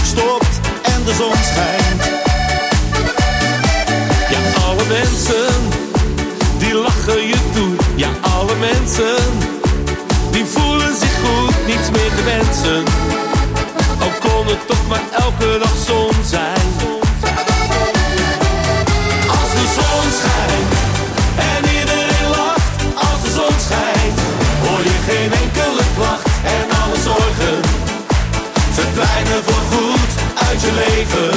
nog stopt en de zon schijnt. Ja, alle mensen die lachen je toe. Ja, alle mensen die voelen zich goed, niets meer te wensen. Ook kon het toch maar elke dag zon zijn. Als de zon schijnt en iedereen lacht. Als de zon schijnt hoor je geen enkele klacht. En alle zorgen verdwijnen voorgoed uit je leven.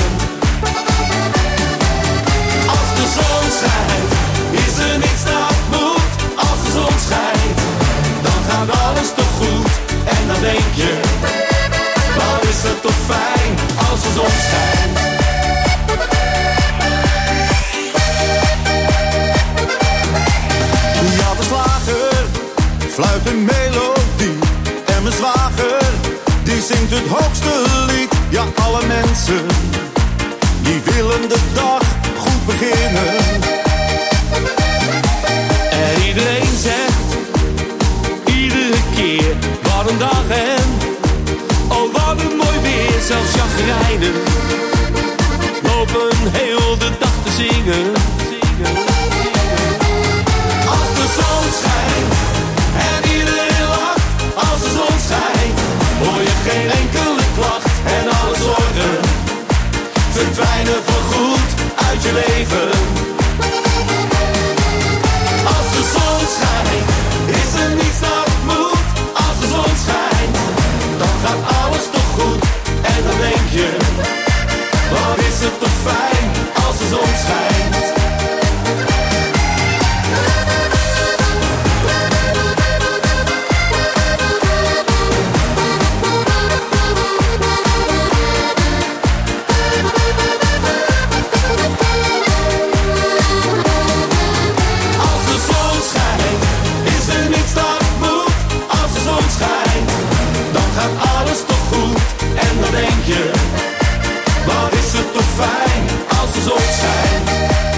Als de zon schijnt is er niets dat moet. Als de zon schijnt dan gaat alles toch goed. En dan denk je, wat is het toch fijn als de zon schijnt. Ja, de slager fluit een melodie. En mijn zwager, die zingt het hoogste lied. Ja, alle mensen, die willen de dag goed beginnen. En iedereen zegt, iedere keer, wat een dag en oh wat een mooi weer. Zelfs chagrijnen lopen heel de dag te zingen. Als de zon schijnt en iedereen lacht. Als de zon schijnt hoor je geen enkele klacht. En alle zorgen verdwijnen voorgoed uit je leven. Als de zon schijnt is er niets dat moet. Als de zon schijnt dan gaat alles toch goed. En dan denk je, wat is het toch fijn als de zon schijnt. Alles toch goed en dan denk je, wat is het toch fijn als de zon schijnt.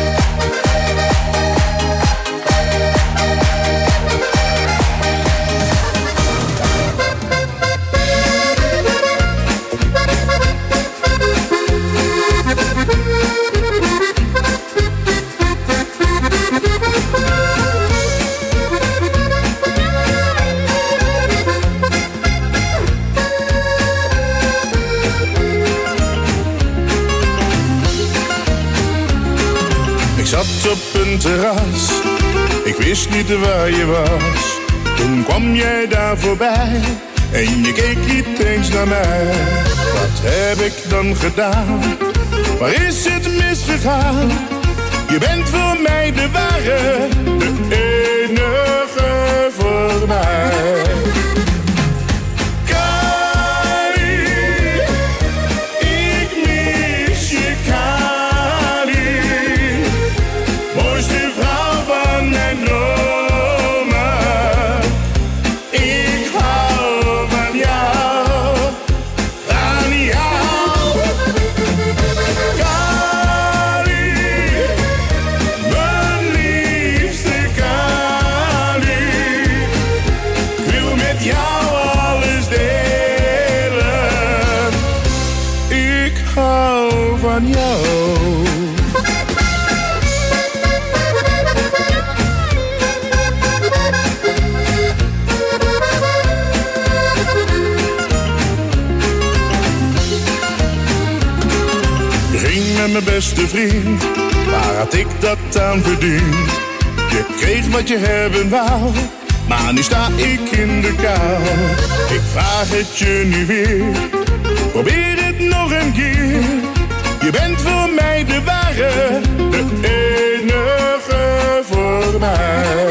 Op een terras, ik wist niet waar je was. Toen kwam jij daar voorbij en je keek niet eens naar mij. Wat heb ik dan gedaan? Waar is het misgegaan? Je bent voor mij de ware, de enige voor mij. Mijn beste vriend, waar had ik dat aan verdiend? Je kreeg wat je hebben wou, maar nu sta ik in de kou. Ik vraag het je nu weer, probeer het nog een keer. Je bent voor mij de ware, de enige voor mij.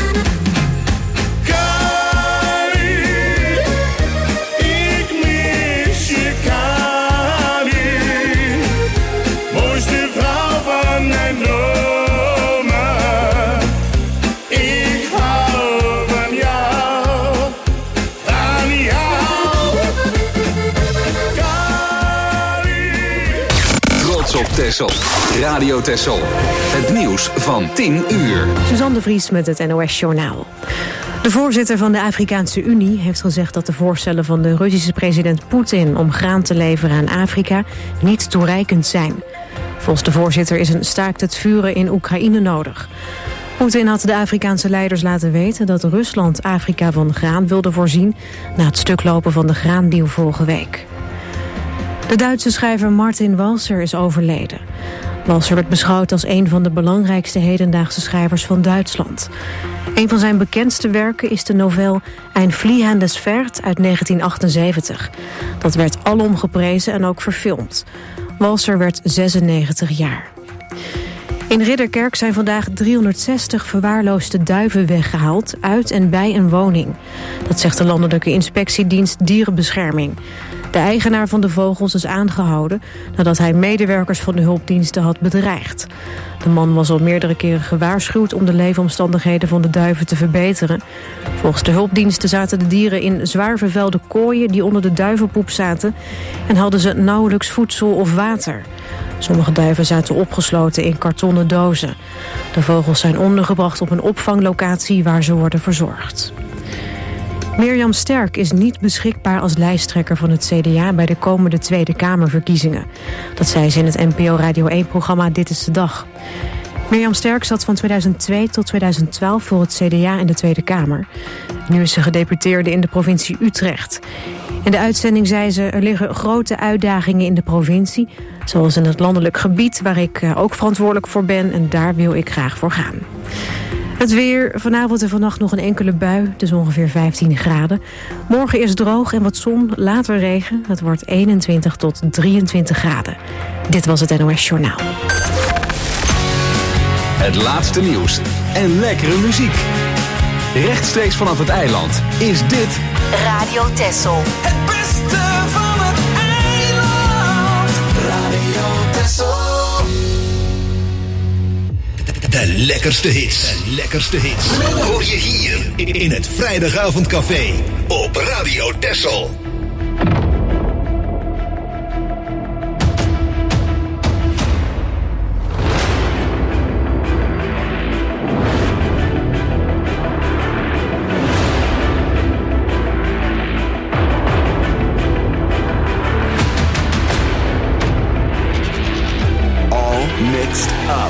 Op Texel. Radio Texel. Het nieuws van 10 uur. Suzanne de Vries met het NOS Journaal. De voorzitter van de Afrikaanse Unie heeft gezegd dat de voorstellen van de Russische president Poetin om graan te leveren aan Afrika niet toereikend zijn. Volgens de voorzitter is een staakt het vuren in Oekraïne nodig. Poetin had de Afrikaanse leiders laten weten dat Rusland Afrika van graan wilde voorzien na het stuklopen van de graandeal vorige week. De Duitse schrijver Martin Walser is overleden. Walser werd beschouwd als een van de belangrijkste hedendaagse schrijvers van Duitsland. Een van zijn bekendste werken is de novel Ein fliehendes Pferd uit 1978. Dat werd alom geprezen en ook verfilmd. Walser werd 96 jaar. In Ridderkerk zijn vandaag 360 verwaarloosde duiven weggehaald uit en bij een woning. Dat zegt de Landelijke Inspectiedienst Dierenbescherming. De eigenaar van de vogels is aangehouden nadat hij medewerkers van de hulpdiensten had bedreigd. De man was al meerdere keren gewaarschuwd om de leefomstandigheden van de duiven te verbeteren. Volgens de hulpdiensten zaten de dieren in zwaar vervuilde kooien die onder de duivenpoep zaten en hadden ze nauwelijks voedsel of water. Sommige duiven zaten opgesloten in kartonnen dozen. De vogels zijn ondergebracht op een opvanglocatie waar ze worden verzorgd. Mirjam Sterk is niet beschikbaar als lijsttrekker van het CDA bij de komende Tweede Kamerverkiezingen. Dat zei ze in het NPO Radio 1-programma Dit is de Dag. Mirjam Sterk zat van 2002 tot 2012 voor het CDA in de Tweede Kamer. Nu is ze gedeputeerde in de provincie Utrecht. In de uitzending zei ze, er liggen grote uitdagingen in de provincie, zoals in het landelijk gebied waar ik ook verantwoordelijk voor ben en daar wil ik graag voor gaan. Het weer, vanavond en vannacht nog een enkele bui, dus ongeveer 15 graden. Morgen eerst droog en wat zon, later regen. Het wordt 21 tot 23 graden. Dit was het NOS Journaal. Het laatste nieuws en lekkere muziek. Rechtstreeks vanaf het eiland is dit Radio Texel. Het beste van het eiland. Radio Texel. De lekkerste hits. Hoor je hier in het Vrijdagavondcafé op Radio Texel. All mixed up.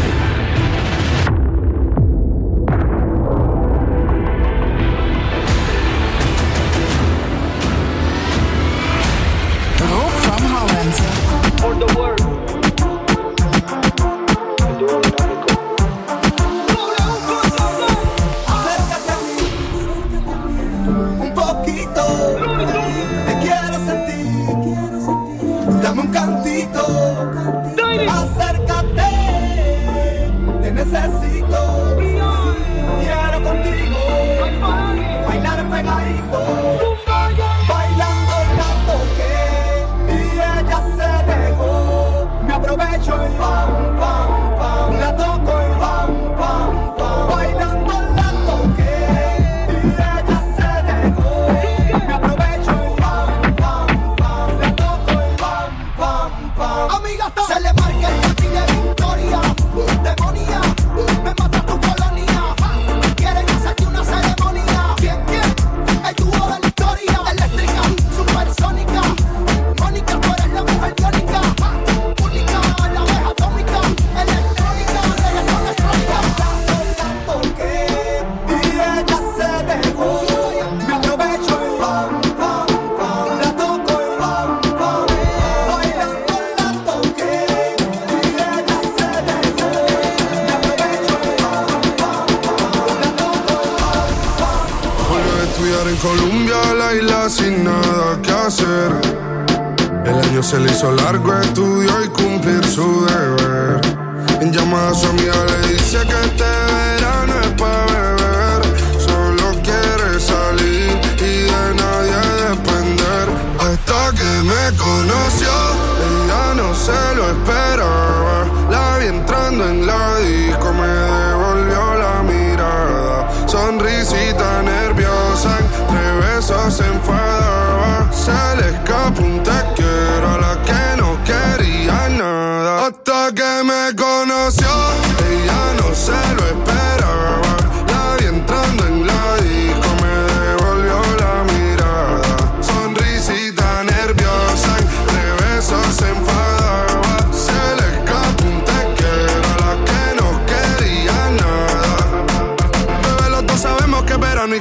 Sin nada que hacer. El año se le hizo largo, estudió y cumplir su deber. En llamada a su amiga le dice que este verano es pa' beber. Solo quiere salir y de nadie depender. Hasta que me conoció, ella no se lo esperaba. La vi entrando en la disco, me devolvió la mirada. Sonrisita nerviosa, entre besos se enfadaba. Se le escapó un te quiero a la que no quería nada. Hasta que me conoció, ella no se lo esperaba. La vi entrando en la disco.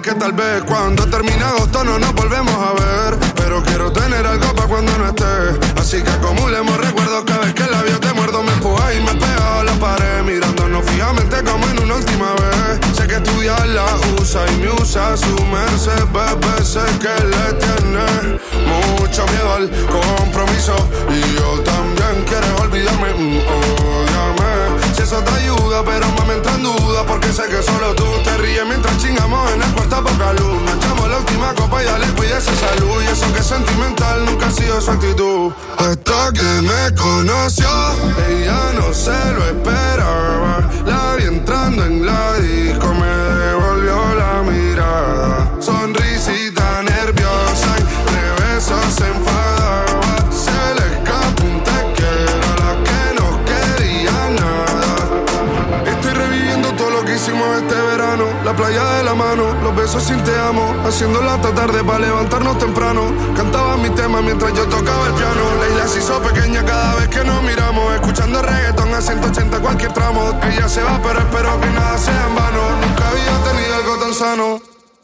que tal vez cuando termine agosto no nos volvemos a ver. Pero quiero tener algo para cuando no esté. Así que acumulemos recuerdos cada vez que el labio te muerdo. Me empuja y me pega a la pared, mirándonos fijamente como en una última vez. Sé que estudiarla usa y me usa su merced, bebé. Sé que le tiene mucho miedo al compromiso y yo también. Quieres olvidarme, ódiame. Si eso te ayuda, pero me entra en duda, porque sé que solo tú te ríes mientras chingamos en el cuarto a poca luz. Nos echamos la última copa y dale, cuídese esa luz. Y eso que es sentimental nunca ha sido su actitud. Hasta que me conoció, ella no se lo esperaba. La vi entrando en la disco, me devolvió la mirada. Sonrisita nerviosa, entre besos se enfadaba. Se le escapó un te quiero a la que no quería nada. Estoy reviviendo todo lo que hicimos este verano. La playa de la mano, los besos sin te amo. Haciéndola hasta tarde para levantarnos temprano. Cantaba mi tema mientras yo tocaba el piano. La isla se hizo pequeña cada vez que nos miramos. Escuchando reggaetón a 180 cualquier tramo. Ella se va pero espero que nada sea en vano. Nunca había tenido algo tan sano.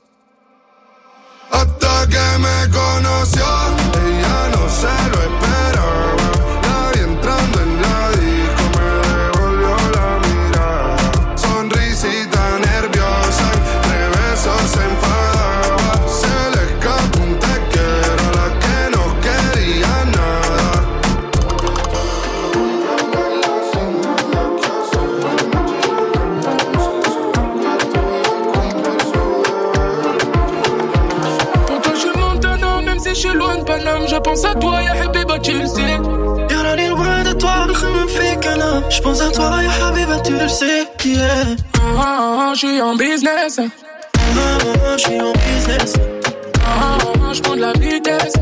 Hasta que me conoció, ella no se lo esperaba. La vi entrando en la disco, me devolvió la mirada. Sonrisita nerviosa, entre besos se enfadaba. Se le escapó un te quiero a la que no quería nada. Je suis loin de Paname, je pense à toi, ya Habiba, tu le sais. Y'a l'air loin de toi, me fait qu'un je pense à toi, ya Habiba, tu le sais. Yeah. Je suis en business. Je suis en business. Je prends de la vitesse.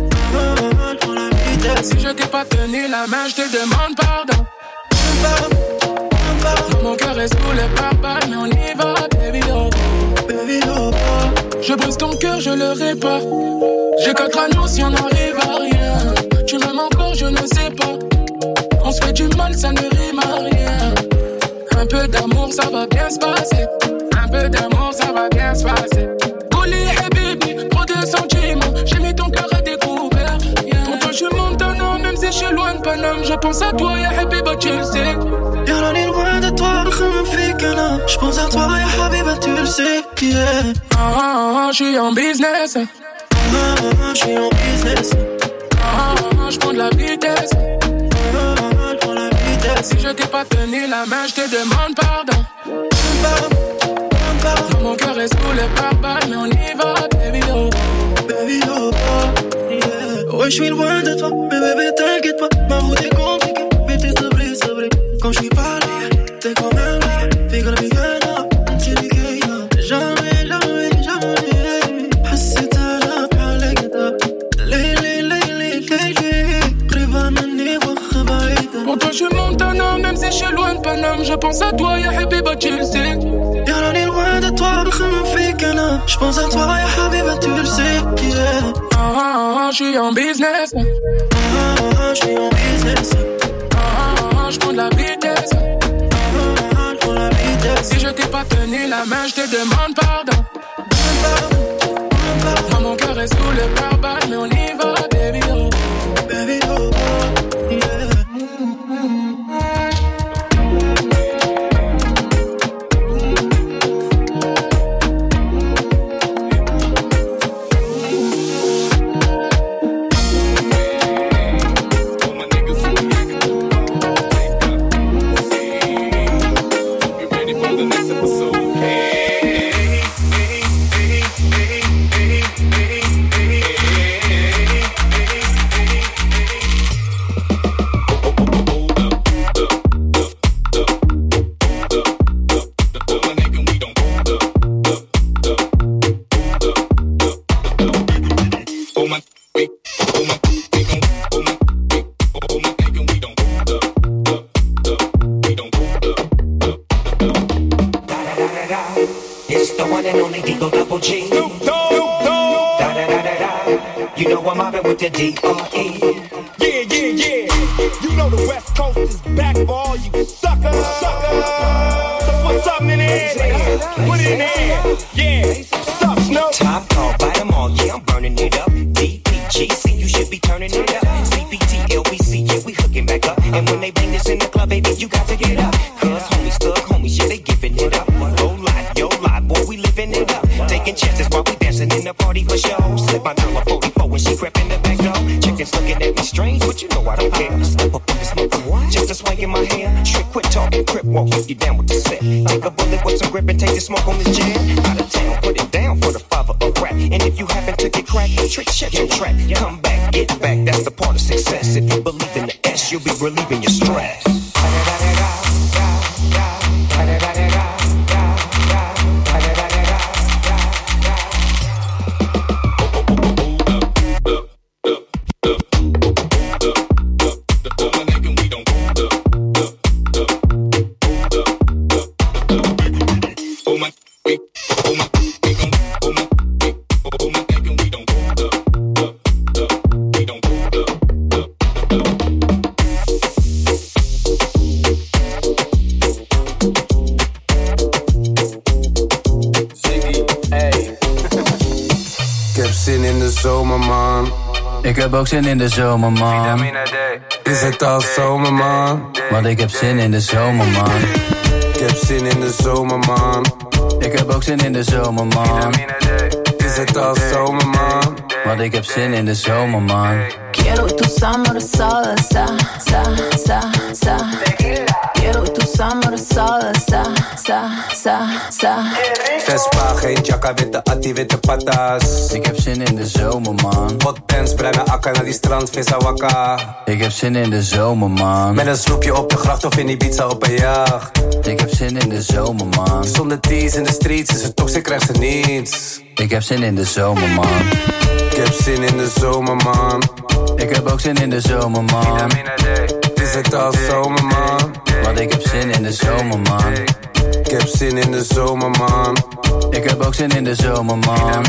Si je t'ai pas tenu la main, je te demande pardon. Mon cœur est sous les pare-balles, mais on y va, baby, oh. Baby, oh. Je brise ton cœur, je le répare. J'ai 4 anneaux si on n'arrive à rien. Tu m'aimes encore, je ne sais pas. On se fait du mal, ça ne rime à rien. Un peu d'amour, ça va bien se passer. Un peu d'amour, ça va bien se passer. Oli et baby, trop de sentiments. J'ai mis ton cœur à découvert. Yeah. Pour toi, je suis Montana, même si je suis loin de Paname. Je pense à toi, ya Habiba, tu le sais. Y'a l'air loin de toi, me fait qu'un je pense à toi, ya Habiba, tu le sais. Yeah. Je suis en business. Je suis en business. Je prends de la vitesse. Je prends la vitesse. Si je t'ai pas tenu la main, je te demande pardon. Mon cœur est sous les pare-balles, mais on y va, baby, oh. Baby, oh, yeah. Ouais, je suis loin de toi, mais bébé, t'inquiète pas. Ma route est compliquée, mais t'es sabré. Quand je suis pas là, t'es quand même là. Fais que la vie gagne, tu dis que jamais. Pour toi je suis Montana, même si je suis loin de Paname. Je pense à toi, ya Habiba, tu le sais. Y'a l'air loin de toi, me fait qu'un je pense à toi, ya Habiba, tu le sais. Yeah. Je suis en business. Je suis en business. Je prends de la vitesse. Je prends la vitesse. Si je t'ai pas tenu la main, je te demande pardon. Mon cœur est sous le pare-balles, mais on y va, baby, oh. Baby, oh, yeah. with the D.R.E. Yeah, yeah, yeah. You know the West Coast is back for all you suckers. So put something in the air. Put it in the air. Yeah, suck. it up. CPT, LBC, yeah, we hooking back up. And when they bang this in the club, baby, you got to get up. Cause homies, thug homies, yeah, they giving it up. Yo lie, boy, we living it up. Taking chances while we dancing in the party for show. Slip my number 44 when she crept in the back door. Chickens looking at me strange, but you know I don't care. Step up in the smoke, just a swing in my hair. Trick, quit talking, crip walk if you down with the set. Take a bullet with some grip and take the smoke on the jam. Out of town, put it down for the father of rap. And if you happen to get cracked, trick, check your track. Come back, get back, that's the part of success. If you believe in the S, you'll be relieving your stress. Ik heb ook zin in de zomer, man. Is het al zomer, man? Want ik heb zin in de zomer, man. Ik heb zin in de zomer, man. Ik heb ook zin in de zomer, man. Is het al zomer, man? Want ik heb zin in de zomer, man. Quiero tu summer salsa, sa, sa, sa. Quiero tu summer salsa, sa, sa, sa. Vespa, geen jacka, witte attie, witte patas. Ik heb zin in de zomer, man. Hot pants, bruine akka, naar die strand, vissa wakka. Ik heb zin in de zomer, man. Met een sloepje op de gracht of in Ibiza op een jacht. Ik heb zin in de zomer, man. Zonder tees in de streets, is het toxic, krijgt ze niets. Ik heb zin in de zomer, man. Ik heb zin in de zomer, man. Ik heb ook zin in de zomer, man. Is het al zomer, man? Want ik heb zin in de zomer, man. Ik heb zin in de zomer, man. Ik heb ook zin in de zomer, man.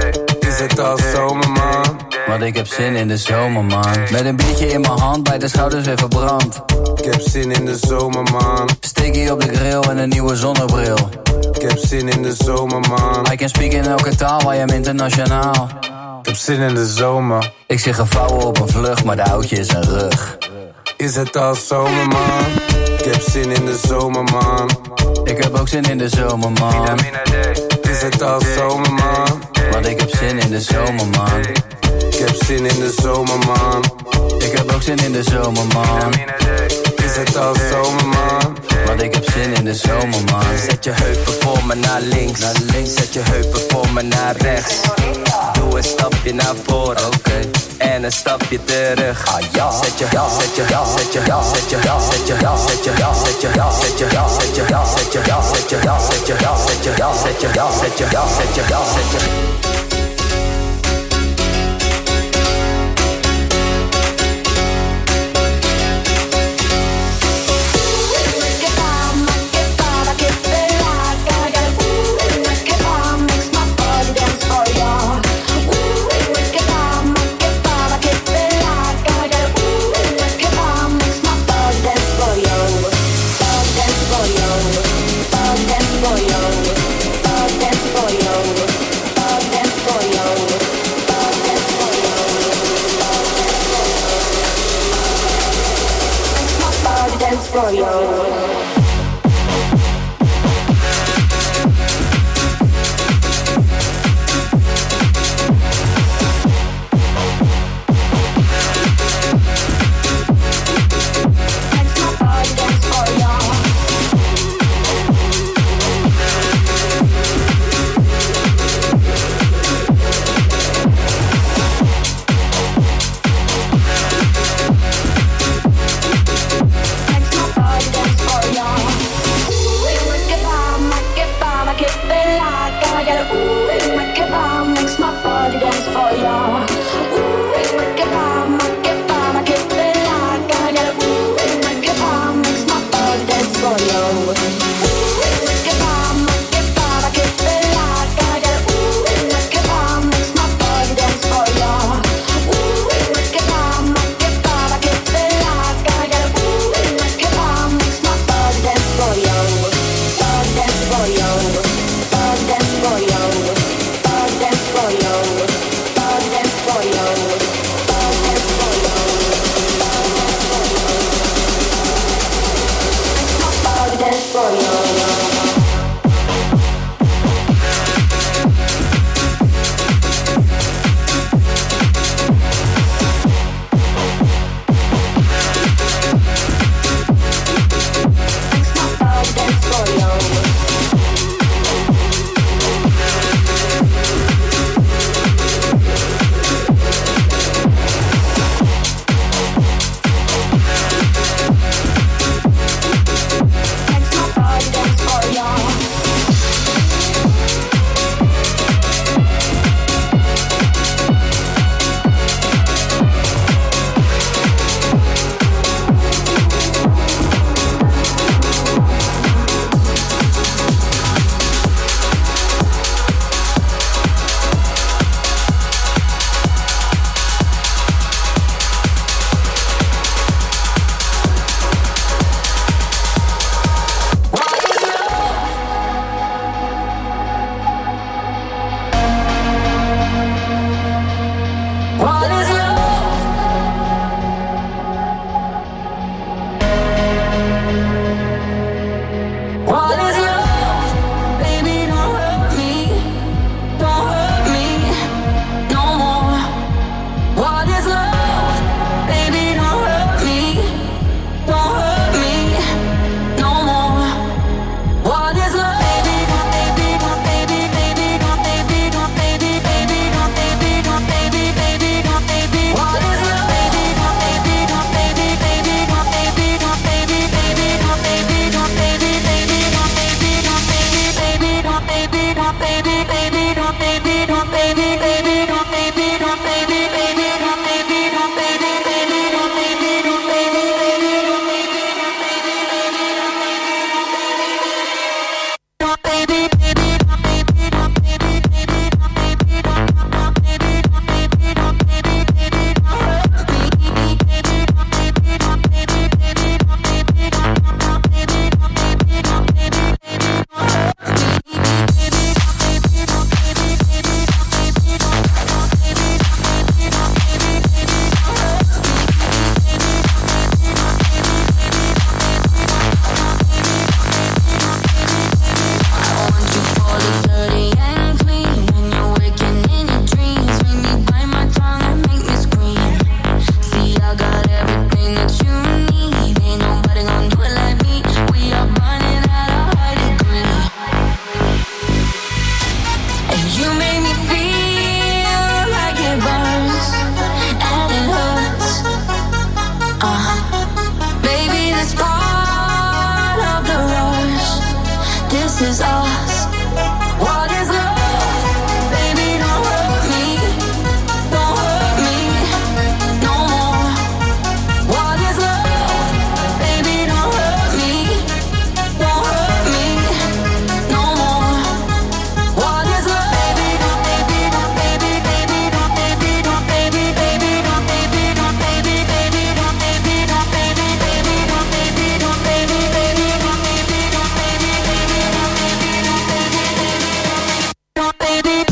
Is het al zomer, man? Want ik heb zin in de zomer, man. Met een biertje in mijn hand, bij de schouders weer verbrand. Ik heb zin in de zomer, man. Steakie op de grill en een nieuwe zonnebril. Ik heb zin in de zomer, man. I can speak in elke taal, I am internationaal. Ik heb zin in de zomer. Ik zie gevouwen op een vlucht, maar de oudje is een rug. Is het al zomer, man? Ik heb zin in de zomer, man. Ik heb ook zin in de zomer, man. Is het al zomer, man? Want ik heb zin in de zomer, man. Ik heb zin in de zomer, man. Ik heb ook zin in de zomer, man. Is het al zomer, man? Want ik heb zin in de zomer, man. Zet je heupen voor me naar links. Zet je heupen voor me naar rechts. Doe een stapje naar voren. Oké. En een stapje terug. Ah ja. Zet je, zet je, zet je, zet je, zet je, zet je, zet je, zet je, zet je, zet je, zet je, zet je, zet je, zet je, zet je, zet je, zet je. For you. Makes my body dance for you. this is us. What is love? Baby, don't hurt me. Don't hurt me no more. What is love? Baby, don't hurt me. Don't hurt me no more. What is love? Baby, don't, baby, don't, baby, baby, don't, baby, don't, baby, baby, don't, baby, don't, baby, baby, don't, baby, don't, baby, baby, don't, baby, don't, baby, baby, don't, baby, don't, baby, baby, don't, baby, don't, baby, don't, baby.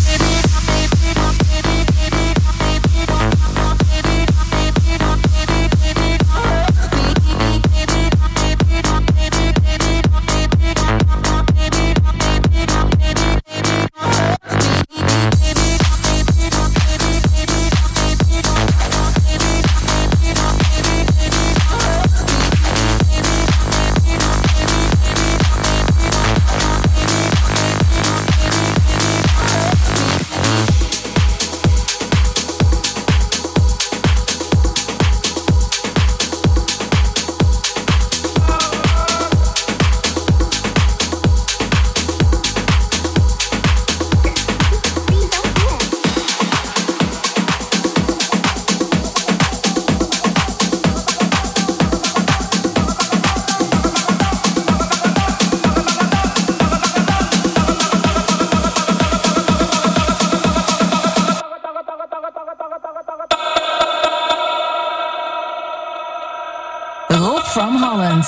From Holland.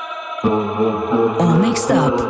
All mixed up.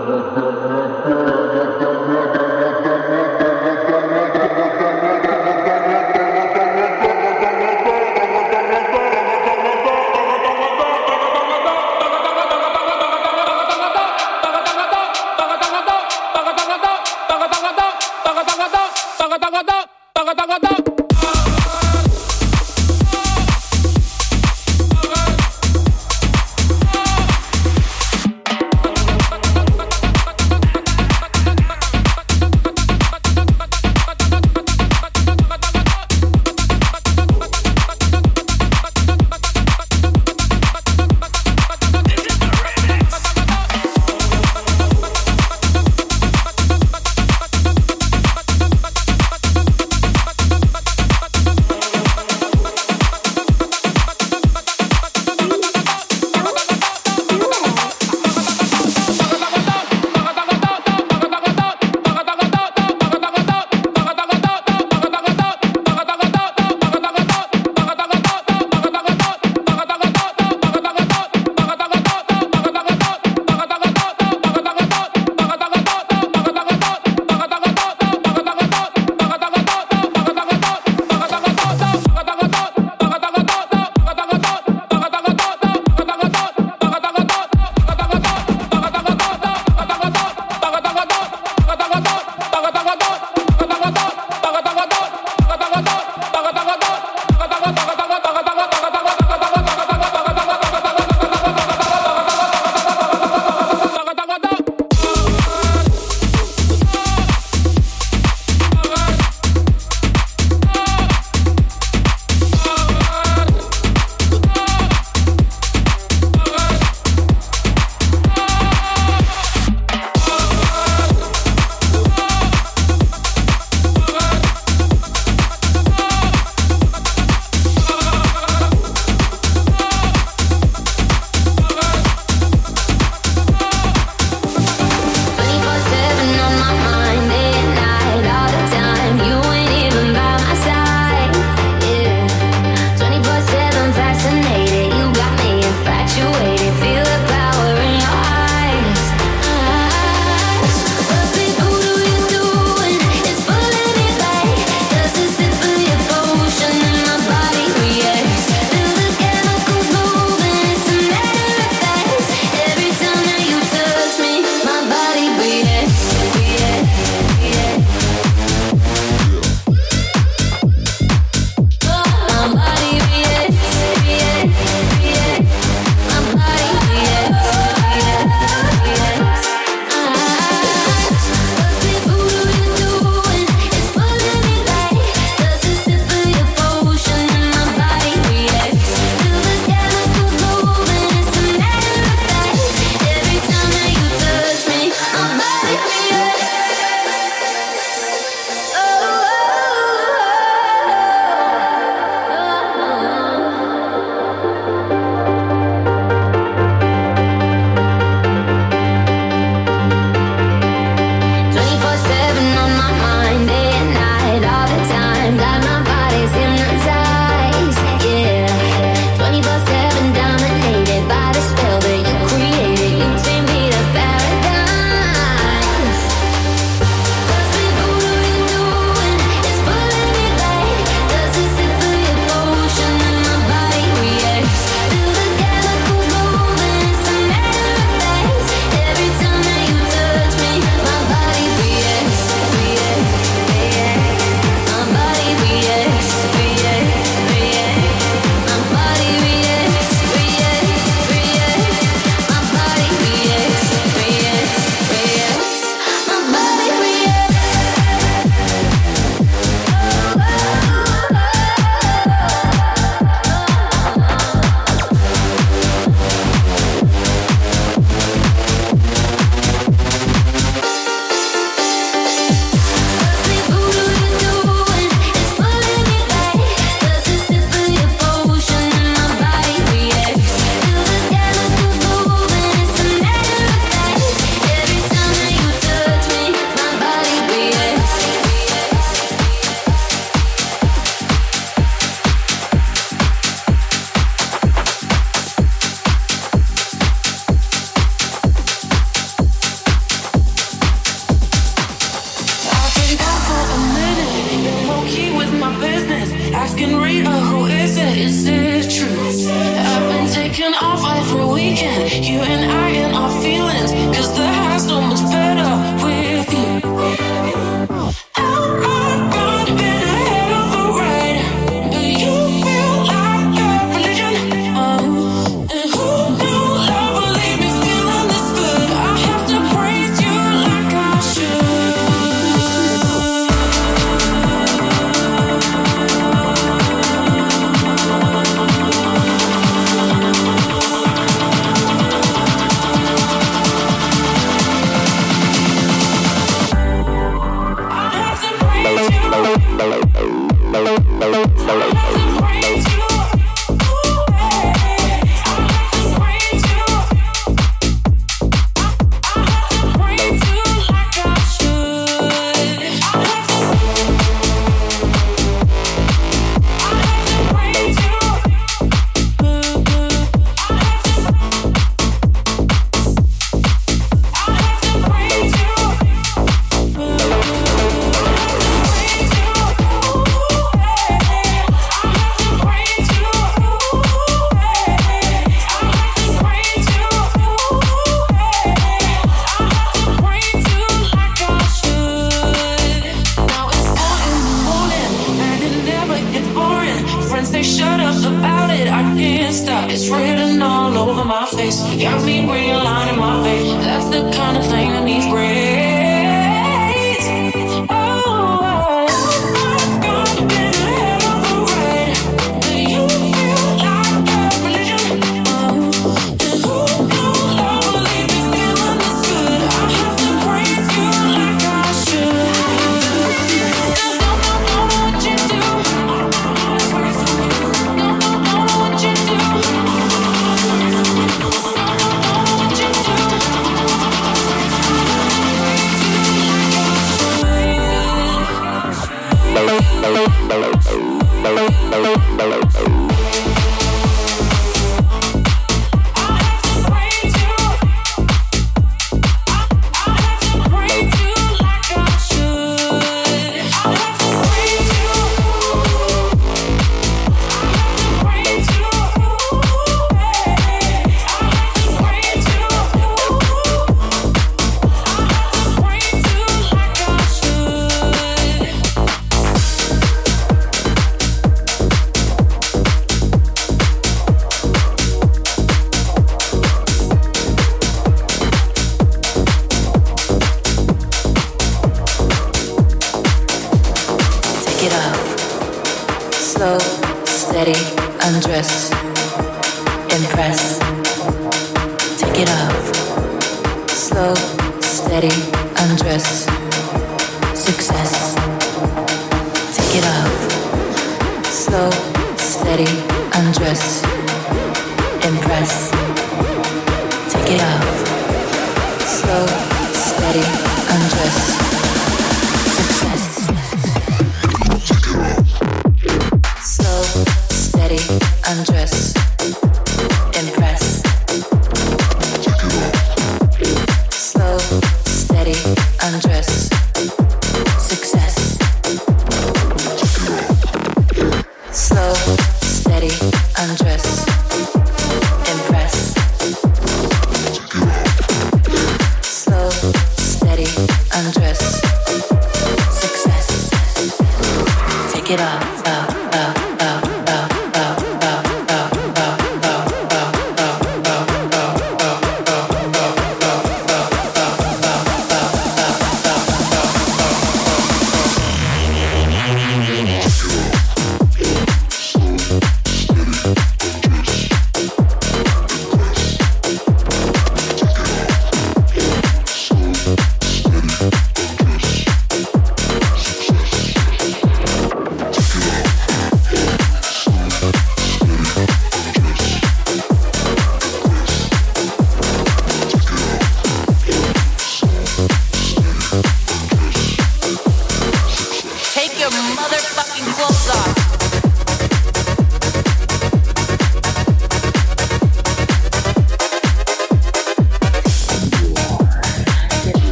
You and I and our feelings, 'cause the high's so much better with you.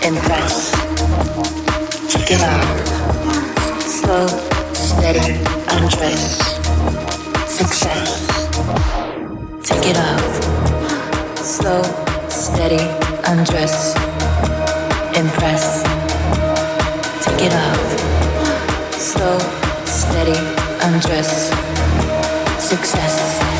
impress, check it out, slow, steady, undress, success, take it out, slow, steady, undress, impress, take it out, slow, steady, undress, success.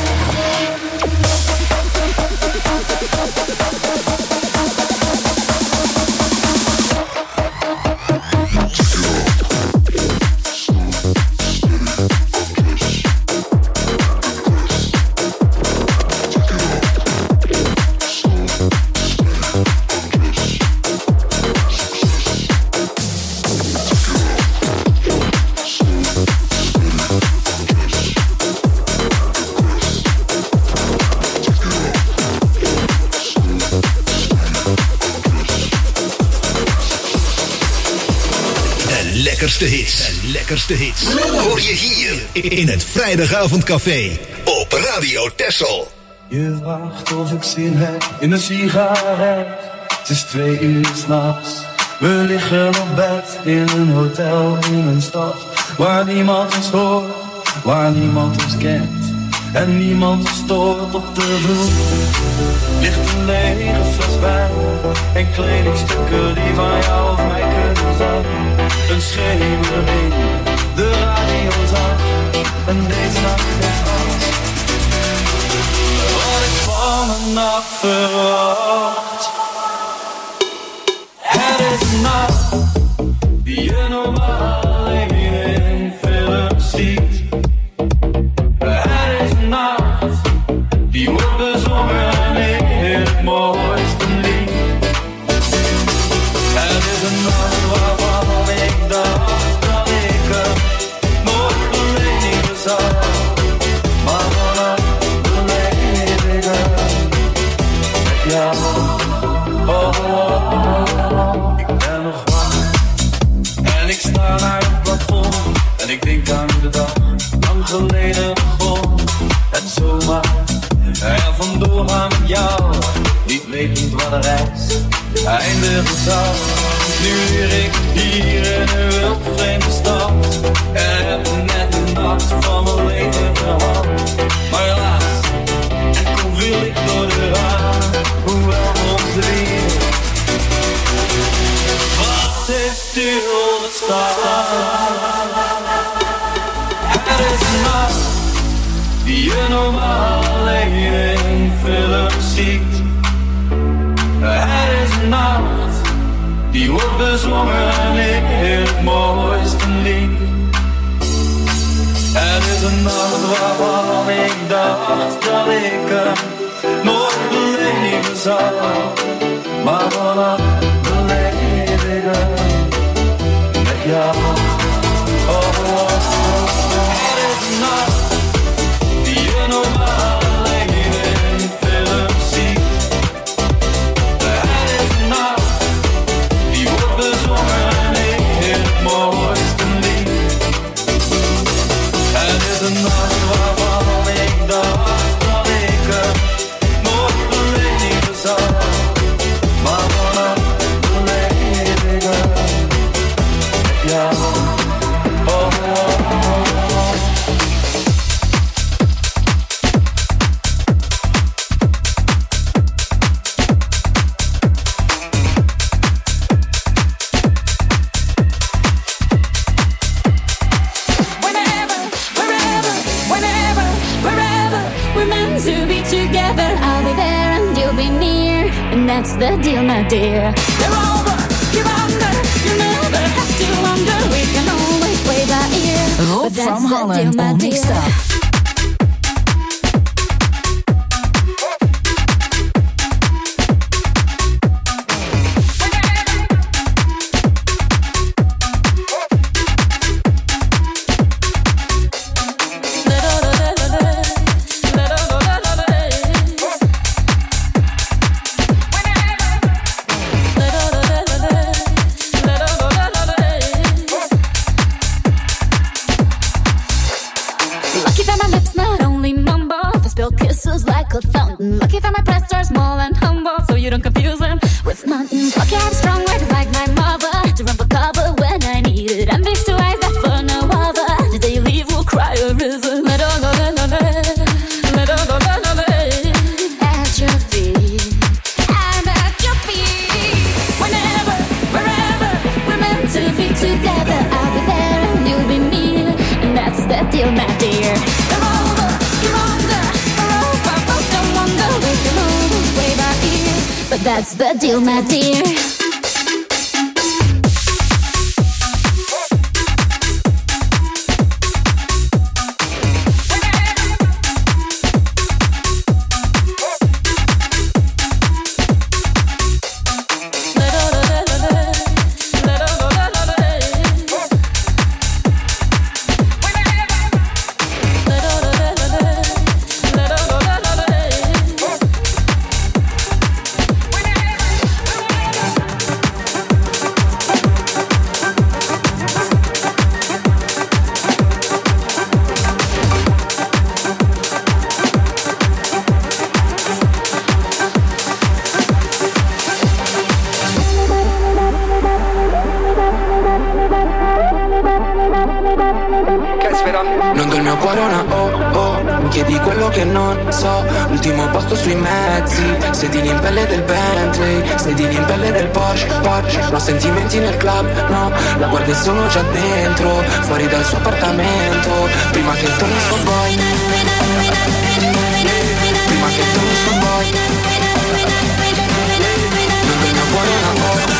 Lekkerste hits hoor je hier in het Vrijdagavondcafé op Radio Texel. Je vraagt of ik zin heb in een sigaret. Het is 2 uur 's nachts. We liggen op bed in een hotel in een stad waar niemand ons hoort, waar niemand ons kent en niemand ons stoort. Op de vloer ligt een lege fles wijn en kledingstukken die van jou of mij kunnen zijn. Een schemering, de radio zag en deze nacht heeft angst. Wat ik van een nacht verwacht. Het is een nacht die je normaal alleen in films ziet. Het is een nacht die wordt bezongen in het mooiste lied. Het is een nacht waarvan ik dacht dat ik het nooit beleven zou. Maar vannacht beleef ik het met jou. Ik ben nog wakker en ik sta naar het plafond en ik denk aan de dag lang geleden begon. Het zomaar er vandoor gaan met jou, niet wetend wat de reis eindigen zou. Nu leer ik hier in een wildvreemde stad en heb net de nacht van mijn leven gehad. Maar helaas, er komt veel licht door de raam, hoewel ons lief. Wat is stilgestaan? Het is een nacht die je normaal alleen in films ziet. Het is een nacht die wordt bezongen in het mooiste lied. Het is een nacht waarvan ik dacht dat ik hem nooit beleven zou. Maar vannacht beleef ik hem met jou. Het is een nacht die je normaal alleen in films ziet. Het is een nacht die wordt bezongen in het mooiste lied. Het is een nacht waarvan ik dacht dat ik hem nooit beleven zou. Maar vannacht beleef ik hem met jou. That's the deal, my dear. You're over, you're under, you never have to wonder. We can always play by ear. Rob from Holland on Mixed Up. Lucky that That's the deal, my dear. Non do il mio cuore a una mi chiedi quello che non so. Ultimo posto sui mezzi, sedili in pelle del Bentley, sedili in pelle del Porsche. No sentimenti nel club, no, la guardia è solo già dentro, fuori dal suo appartamento. Prima che torni il suo boy, prima che torni il suo boy. Non do il mio cuore a una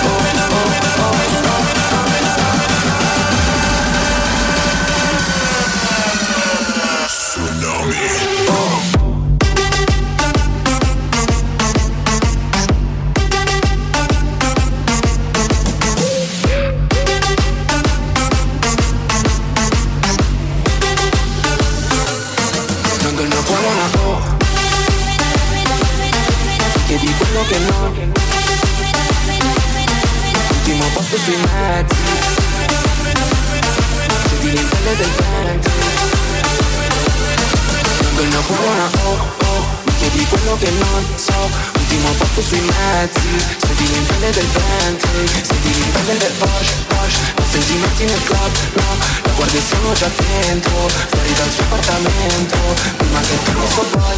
chiedi quello che non. Ultimo posto sui mezzi, sedili in pelle del vento. Non do il mio cuore una mi chiedi quello che non so. Ultimo posto sui mezzi, sedili in pelle del vento, sedili in pelle del Porsche. Non sentimenti nel club, no, la guardia sono già dentro, fuori dal suo appartamento. Prima che torni il suo boy.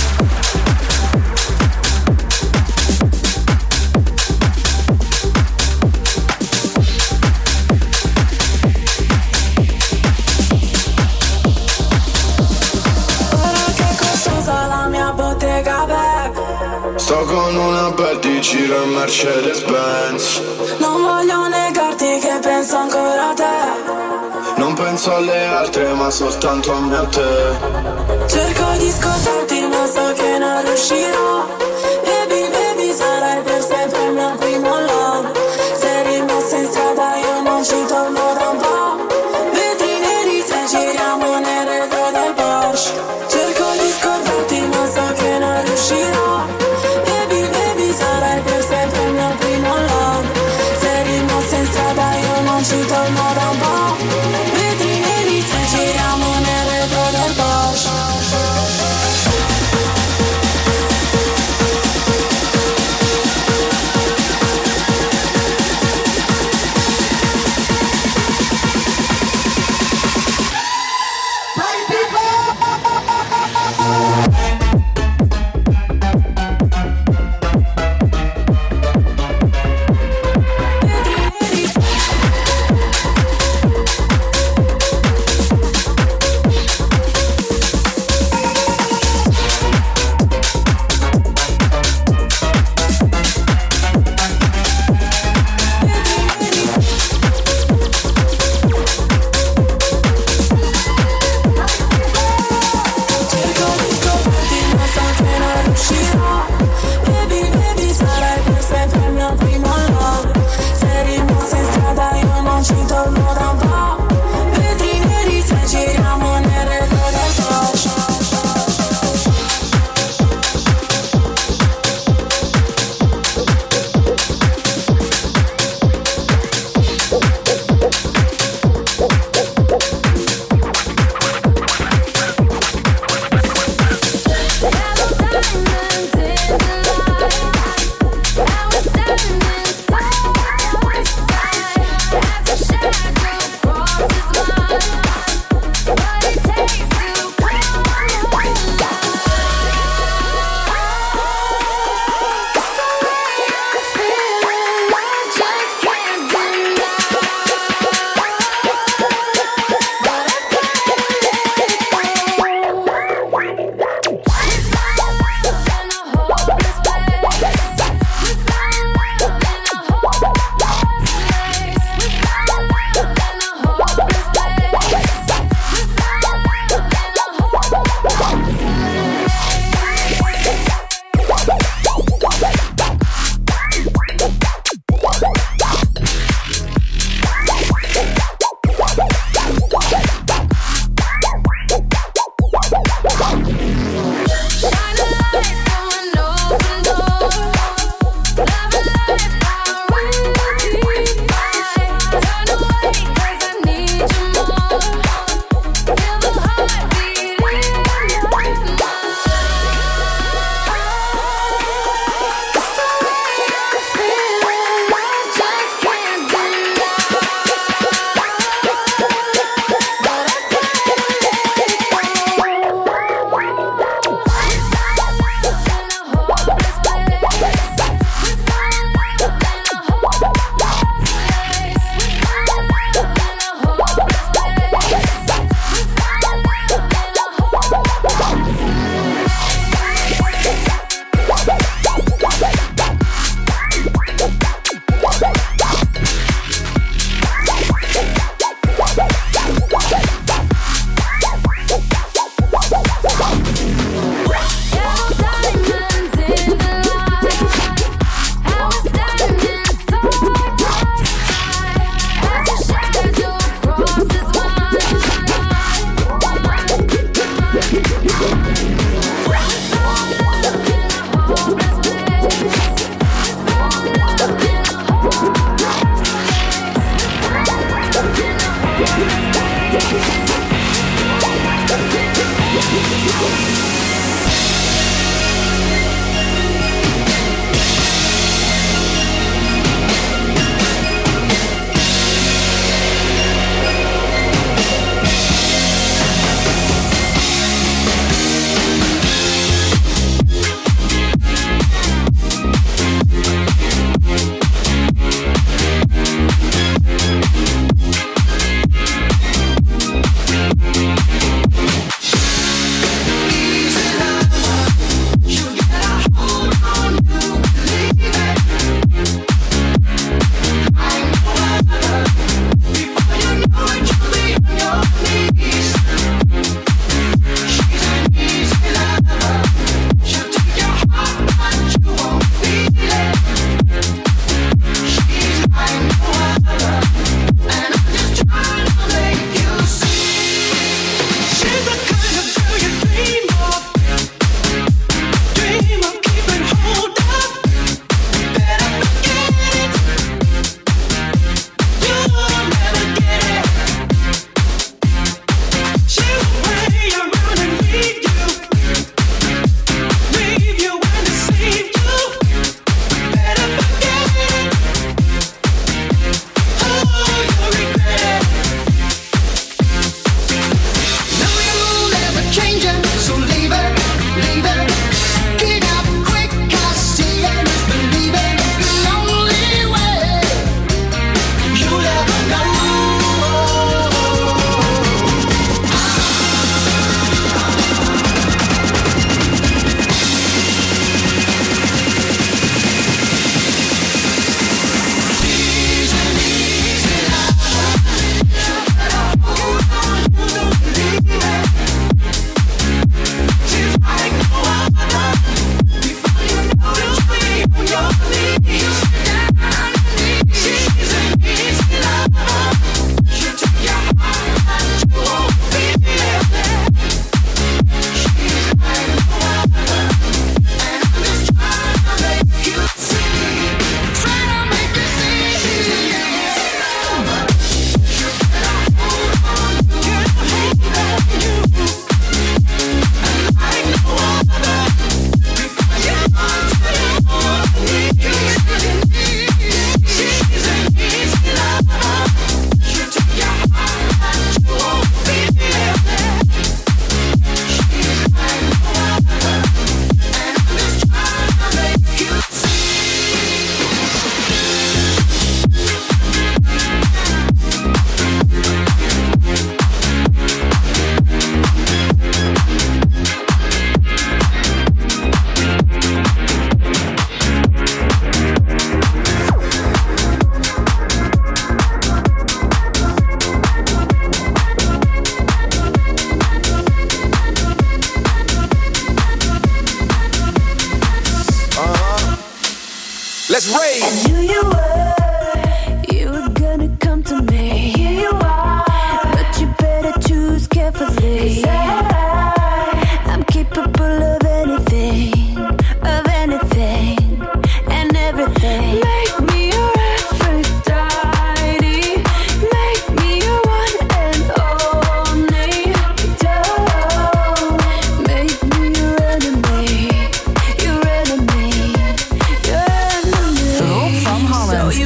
Sto con una bel di giro Mercedes-Benz. Non voglio negarti che penso ancora a te. Non penso alle altre ma soltanto a me e a te. Cerco di scordarti ma so che non riuscirò. Baby, baby, sarai per sempre il mio primo love. Se rimasto in strada io non ci torno da un po'. Vetri neri se giriamo nel retro del Porsche. Cerco di scordarti ma so che non riuscirò. Ci torno da un po'. Vetri neri se giriamo nel retro del Porsche.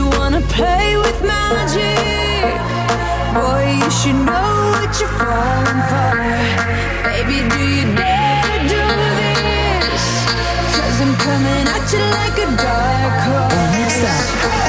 you wanna play with magic? Boy, you should know what you're falling for. Baby, do you dare to do this? 'Cause I'm coming at you like a dark horse. Mixed up.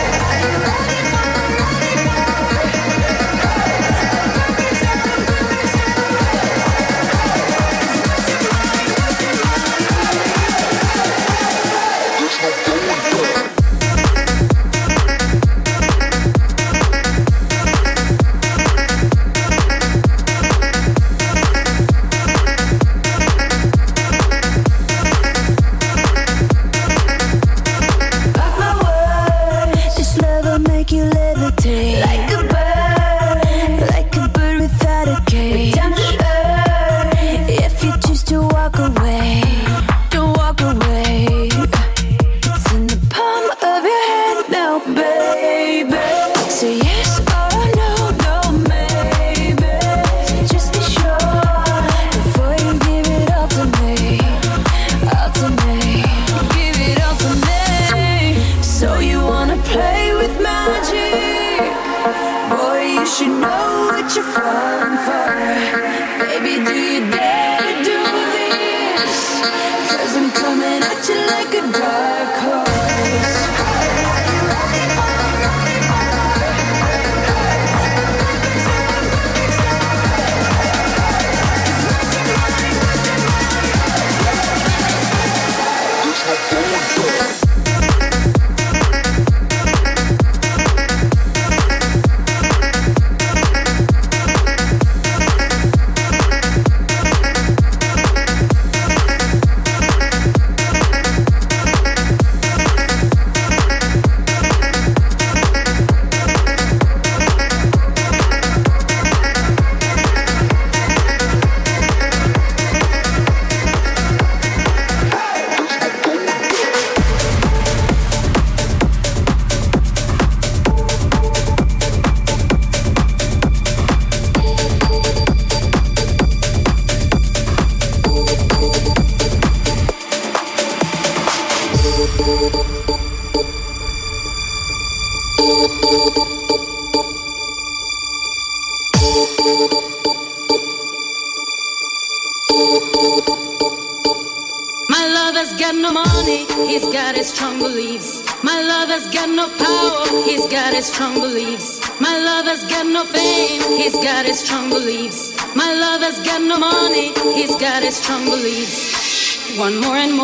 Strong beliefs. My lover's got no fame, he's got his strong beliefs. My lover's got no money, he's got his strong beliefs. One more and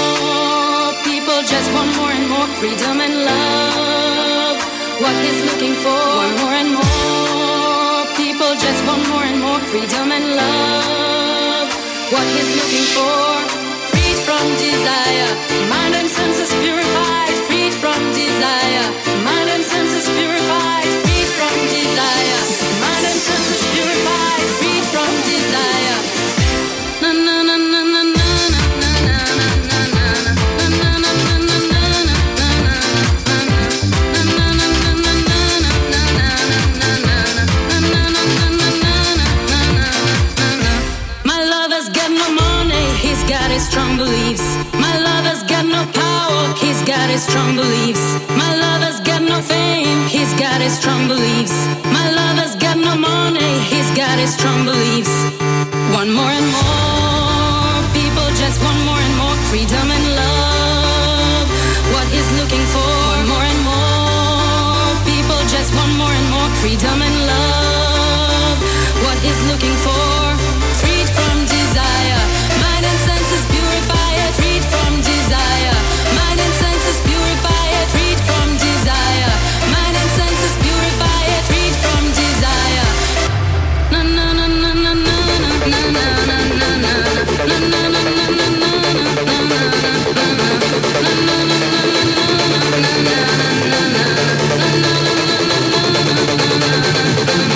more people just want more and more freedom and love. What he's looking for. One more and more people just want more and more freedom and love. What he's looking for. Freed from desire, mind and senses purified. Freed from desire, mind and senses purified. Freed from desire, mind and senses purified. Freed from desire. Na na na na na na. Strong beliefs. My lover's got no power, he's got his strong beliefs. My lover's got no fame, he's got his strong beliefs. My lover's got no money, he's got his strong beliefs. One more and more people just want more and more freedom and love. What he's looking for. One more and more people just want more and more freedom and love. What he's looking for. Freed from desire, mind and senses purified. Freed from desire, mind and senses purified. Freed from desire, mind and senses purified. Freed from desire. Na na na na na na na na na na na na na na na na na.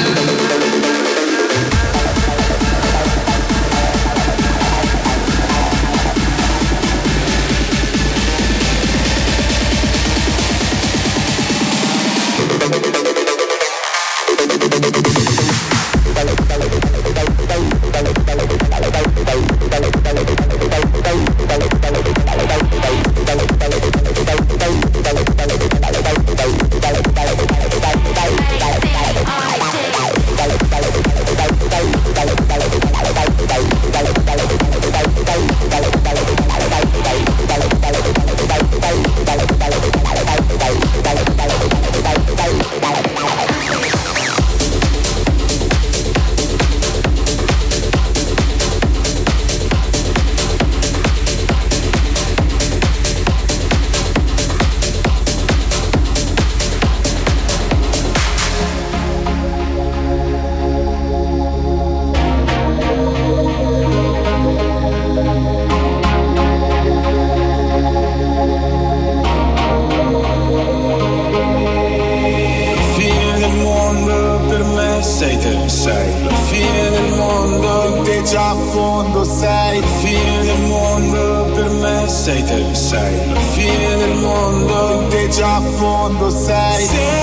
sei la fine del mondo. Te già a fondo sei la fine del mondo. Per me sei te, sei la fine del mondo. Te già a fondo sei.